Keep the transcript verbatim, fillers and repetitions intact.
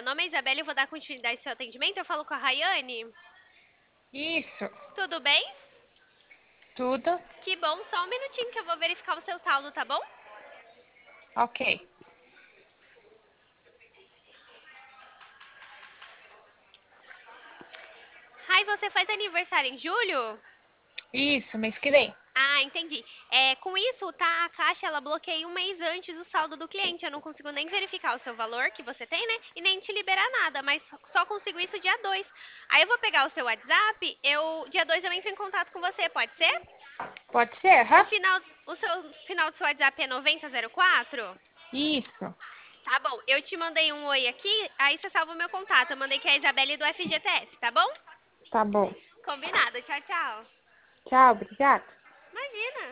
meu nome é Isabela e eu vou dar continuidade ao seu atendimento. Eu falo com a Rayane. Isso, Tudo bem? tudo Que bom, só um minutinho que eu vou verificar o seu saldo, tá bom? ok. Ai, você faz aniversário em julho? Isso, mês que vem. Ah, entendi. É, com isso, tá, a Caixa, ela bloqueia um mês antes o saldo do cliente. Eu não consigo nem verificar o seu valor que você tem, né? E nem te liberar nada, mas só consigo isso dia dois. Aí eu vou pegar o seu WhatsApp, eu, dia dois eu entro em contato com você, pode ser? Pode ser? O Aham. final, o seu final do seu WhatsApp é noventa zero quatro? Isso, Tá bom, eu te mandei um oi aqui, aí você salva o meu contato. Eu mandei que é a Isabelle do F G T S, tá bom? tá bom. Combinado, tchau, tchau. Tchau, obrigada.